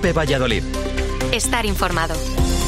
COPE Valladolid. Estar informado.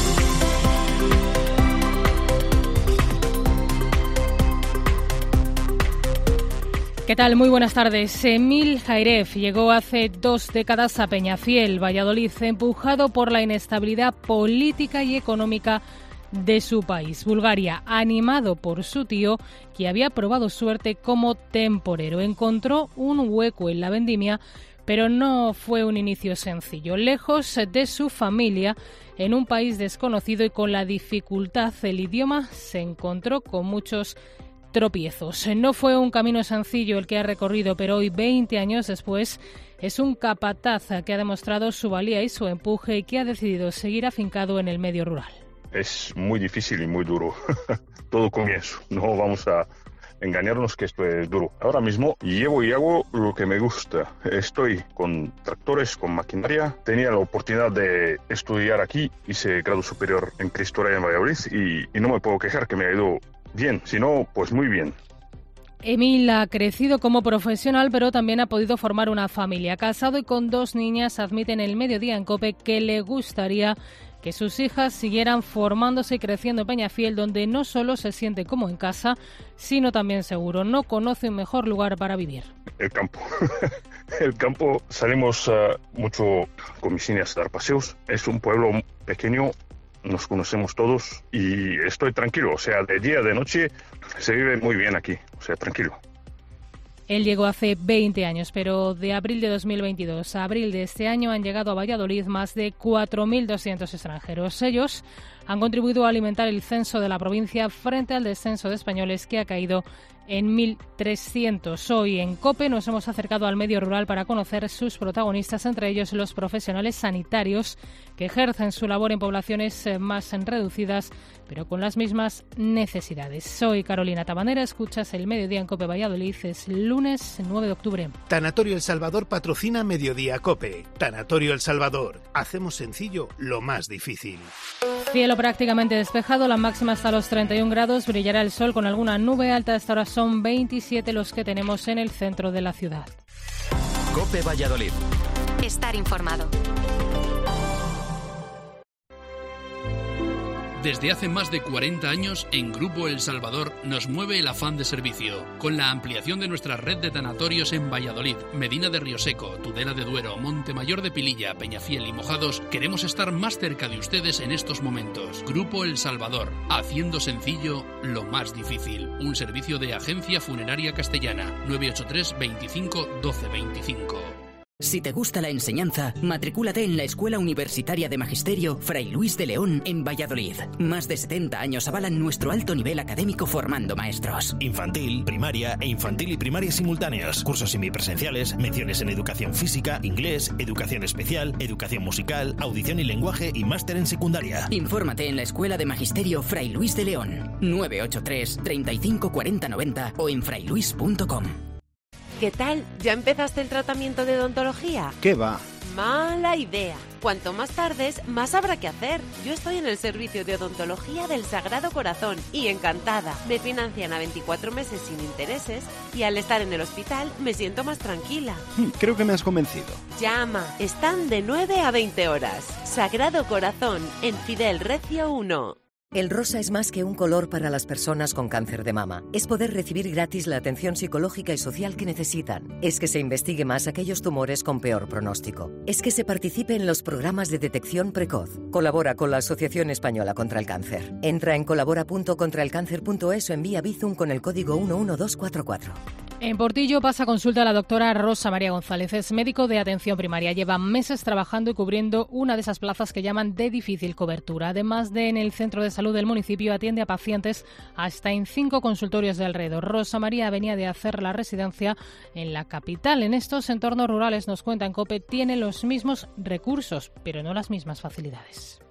¿Qué tal? Muy buenas tardes. Emil Jairef llegó hace 2 décadas a Peñafiel, Valladolid, empujado por la inestabilidad política y económica de su país, Bulgaria, animado por su tío, que había probado suerte como temporero. Encontró un hueco en la vendimia, pero no fue un inicio sencillo. Lejos de su familia, en un país desconocido y con la dificultad del idioma, se encontró con muchos tropiezos. No fue un camino sencillo el que ha recorrido, pero hoy, 20 años después, es un capataz que ha demostrado su valía y su empuje y que ha decidido seguir afincado en el medio rural. Es muy difícil y muy duro. Todo comienzo. No vamos a engañarnos que esto es duro. Ahora mismo llevo y hago lo que me gusta. Estoy con tractores, con maquinaria. Tenía la oportunidad de estudiar aquí. Hice grado superior en Cristo Rey en Valladolid y no me puedo quejar que me ha ido bien, si no, pues muy bien. Emil ha crecido como profesional, pero también ha podido formar una familia. Casado y con 2 niñas, admite en el Mediodía en COPE que le gustaría que sus hijas siguieran formándose y creciendo en Peñafiel, donde no solo se siente como en casa, sino también seguro. No conoce un mejor lugar para vivir. El campo. El campo, salimos mucho con mis niñas a dar paseos. Es un pueblo pequeño. Nos conocemos todos y estoy tranquilo, o sea, de día, de noche, se vive muy bien aquí, o sea, tranquilo. Él llegó hace 20 años, pero de abril de 2022 a abril de este año han llegado a Valladolid más de 4.200 extranjeros. Ellos han contribuido a alimentar el censo de la provincia frente al descenso de españoles que ha caído en 1.300. Hoy en COPE nos hemos acercado al medio rural para conocer sus protagonistas, entre ellos los profesionales sanitarios que ejercen su labor en poblaciones más reducidas, pero con las mismas necesidades. Soy Carolina Tabanera, escuchas el Mediodía en COPE Valladolid, es lunes 9 de octubre. Tanatorio El Salvador patrocina Mediodía COPE. Tanatorio El Salvador. Hacemos sencillo lo más difícil. Cielo prácticamente despejado, la máxima hasta los 31 grados, brillará el sol con alguna nube alta. Hasta ahora son 27 los que tenemos en el centro de la ciudad. COPE Valladolid. Estar informado. Desde hace más de 40 años, en Grupo El Salvador nos mueve el afán de servicio. Con la ampliación de nuestra red de tanatorios en Valladolid, Medina de Rioseco, Tudela de Duero, Montemayor de Pililla, Peñafiel y Mojados, queremos estar más cerca de ustedes en estos momentos. Grupo El Salvador, haciendo sencillo lo más difícil. Un servicio de Agencia Funeraria Castellana, 983 25 12 25. Si te gusta la enseñanza, matricúlate en la Escuela Universitaria de Magisterio Fray Luis de León en Valladolid. Más de 70 años avalan nuestro alto nivel académico formando maestros. Infantil, primaria e infantil y primaria simultáneos. Cursos semipresenciales, menciones en educación física, inglés, educación especial, educación musical, audición y lenguaje y máster en secundaria. Infórmate en la Escuela de Magisterio Fray Luis de León. 983 35 40 90 o en frailuis.com. ¿Qué tal? ¿Ya empezaste el tratamiento de odontología? ¿Qué va? Mala idea. Cuanto más tardes, más habrá que hacer. Yo estoy en el servicio de odontología del Sagrado Corazón y encantada. Me financian a 24 meses sin intereses y al estar en el hospital me siento más tranquila. Creo que me has convencido. Llama. Están de 9 a 20 horas. Sagrado Corazón, en Fidel Recio 1. El rosa es más que un color para las personas con cáncer de mama. Es poder recibir gratis la atención psicológica y social que necesitan. Es que se investigue más aquellos tumores con peor pronóstico. Es que se participe en los programas de detección precoz. Colabora con la Asociación Española contra el Cáncer. Entra en colabora.contraelcáncer.es o envía Bizum con el código 11244. En Portillo pasa consulta a la doctora Rosa María González. Es médico de atención primaria. Lleva meses trabajando y cubriendo una de esas plazas que llaman de difícil cobertura. Además de en el centro de salud del municipio, atiende a pacientes hasta en 5 consultorios de alrededor. Rosa María venía de hacer la residencia en la capital. En estos entornos rurales, nos cuenta en COPE, tiene los mismos recursos, pero no las mismas facilidades.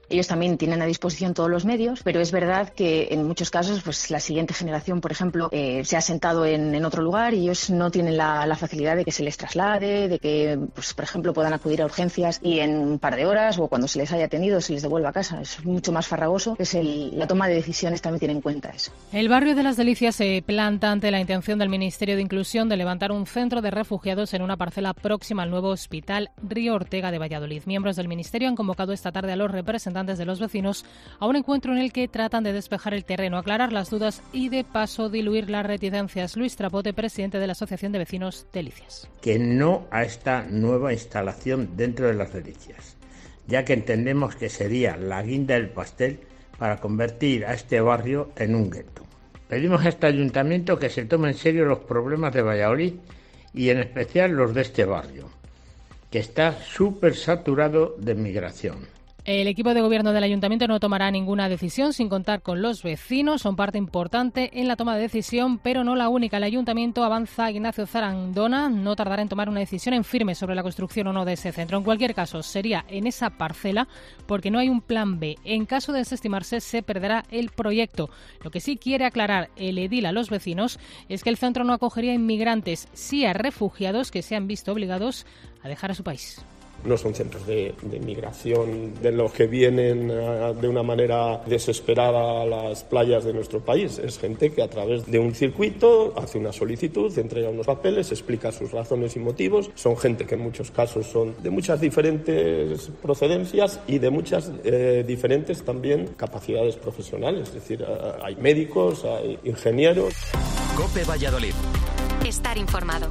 Ellos también tienen a disposición todos los medios, pero es verdad que en muchos casos pues la siguiente generación, por ejemplo, se ha sentado en otro lugar y ellos no tienen la facilidad de que se les traslade, de que, pues, por ejemplo, puedan acudir a urgencias y en un par de horas o cuando se les haya atendido se les devuelva a casa. Es mucho más farragoso. La toma de decisiones también tiene en cuenta eso. El barrio de Las Delicias se planta ante la intención del Ministerio de Inclusión de levantar un centro de refugiados en una parcela próxima al nuevo Hospital Río Ortega de Valladolid. Miembros del Ministerio han convocado esta tarde a los representantes de los vecinos a un encuentro en el que tratan de despejar el terreno, aclarar las dudas y, de paso, diluir las reticencias. Luis Trapote, presidente de la Asociación de Vecinos Delicias. Que no a esta nueva instalación dentro de Las Delicias, ya que entendemos que sería la guinda del pastel para convertir a este barrio en un gueto. Pedimos a este ayuntamiento que se tome en serio los problemas de Valladolid y en especial los de este barrio, que está súper saturado de migración. El equipo de gobierno del ayuntamiento no tomará ninguna decisión sin contar con los vecinos. Son parte importante en la toma de decisión, pero no la única. El ayuntamiento, avanza Ignacio Zarandona, no tardará en tomar una decisión en firme sobre la construcción o no de ese centro. En cualquier caso, sería en esa parcela porque no hay un plan B. En caso de desestimarse, se perderá el proyecto. Lo que sí quiere aclarar el edil a los vecinos es que el centro no acogería inmigrantes, sí a refugiados que se han visto obligados a dejar a su país. No son centros de migración de los que vienen de una manera desesperada a las playas de nuestro país. Es gente que a través de un circuito hace una solicitud, entrega unos papeles, explica sus razones y motivos. Son gente que en muchos casos son de muchas diferentes procedencias y de muchas diferentes también capacidades profesionales. Es decir, hay médicos, hay ingenieros. COPE Valladolid. Estar informado.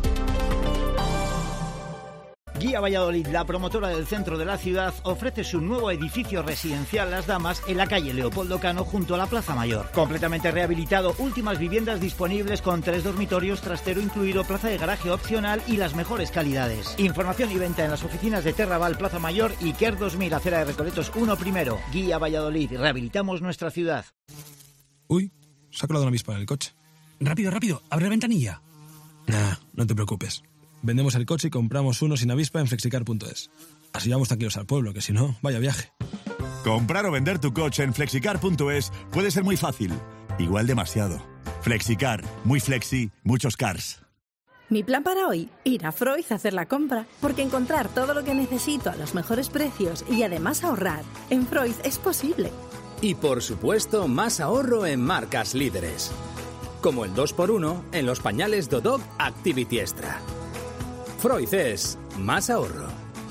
Guía Valladolid, la promotora del centro de la ciudad, ofrece su nuevo edificio residencial Las Damas en la calle Leopoldo Cano junto a la Plaza Mayor. Completamente rehabilitado, últimas viviendas disponibles con 3 dormitorios, trastero incluido, plaza de garaje opcional y las mejores calidades. Información y venta en las oficinas de Terraval, Plaza Mayor y KER 2000, acera de Recoletos 1 primero. Guía Valladolid, rehabilitamos nuestra ciudad. Uy, se ha colado una avispa en el coche. Rápido, abre la ventanilla. Nah, no te preocupes. Vendemos el coche y compramos uno sin avispa en flexicar.es. Así vamos tranquilos al pueblo, que si no, vaya viaje. Comprar o vender tu coche en flexicar.es puede ser muy fácil. Igual demasiado. Flexicar. Muy flexi, muchos cars. Mi plan para hoy, ir a Freud a hacer la compra, porque encontrar todo lo que necesito a los mejores precios y además ahorrar en Freud es posible. Y por supuesto, más ahorro en marcas líderes. Como el 2x1 en los pañales Dodog Activity Extra. Freud es más ahorro.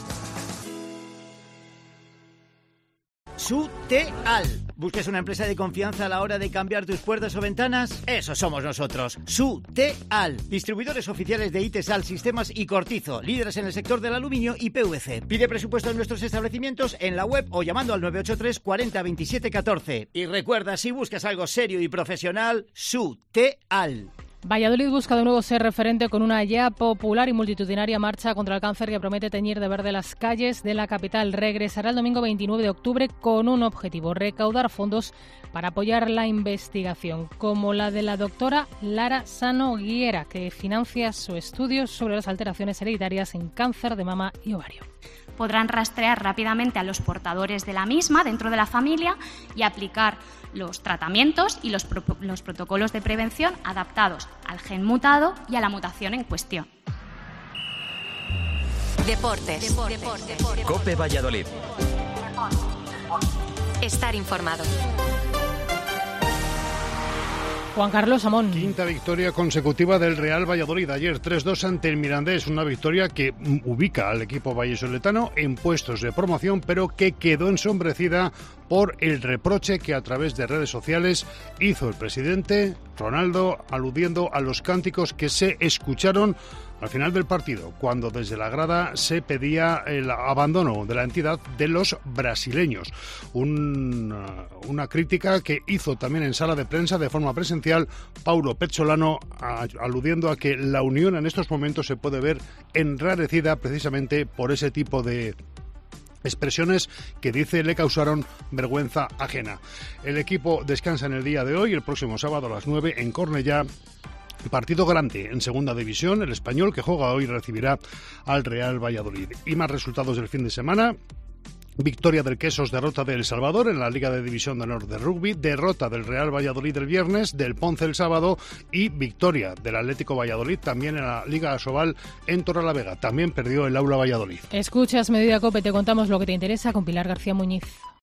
Suteal. ¿Buscas una empresa de confianza a la hora de cambiar tus puertas o ventanas? Eso somos nosotros. Suteal. Distribuidores oficiales de Itesal, Sistemas y Cortizo. Líderes en el sector del aluminio y PVC. Pide presupuesto en nuestros establecimientos en la web o llamando al 983 40 27 14. Y recuerda, si buscas algo serio y profesional, Suteal. Valladolid busca de nuevo ser referente con una ya popular y multitudinaria marcha contra el cáncer que promete teñir de verde las calles de la capital. Regresará el domingo 29 de octubre con un objetivo: recaudar fondos para apoyar la investigación, como la de la doctora Lara Sano Guiera, que financia su estudio sobre las alteraciones hereditarias en cáncer de mama y ovario. Podrán rastrear rápidamente a los portadores de la misma dentro de la familia y aplicar los tratamientos y los protocolos de prevención adaptados al gen mutado y a la mutación en cuestión. Deportes. COPE Valladolid. Estar informado. Juan Carlos Amón. Quinta victoria consecutiva del Real Valladolid. Ayer 3-2 ante el Mirandés. Una victoria que ubica al equipo vallisoletano en puestos de promoción, pero que quedó ensombrecida por el reproche que a través de redes sociales hizo el presidente Ronaldo, aludiendo a los cánticos que se escucharon al final del partido, cuando desde la grada se pedía el abandono de la entidad de los brasileños. Una crítica que hizo también en sala de prensa de forma presencial Paulo Pezzolano, aludiendo a que la unión en estos momentos se puede ver enrarecida precisamente por ese tipo de expresiones que, dice, le causaron vergüenza ajena. El equipo descansa en el día de hoy, el próximo sábado a las 9 en Cornellá. Partido grande en segunda división. El Español, que juega hoy, recibirá al Real Valladolid. Y más resultados del fin de semana. Victoria del Quesos, derrota de El Salvador en la Liga de División de Honor de Rugby, derrota del Real Valladolid el viernes, del Ponce el sábado y victoria del Atlético Valladolid también en la Liga Asobal en Torrelavega. También perdió el Aula Valladolid. Escuchas Mediodía COPE, te contamos lo que te interesa con Pilar García Muñiz.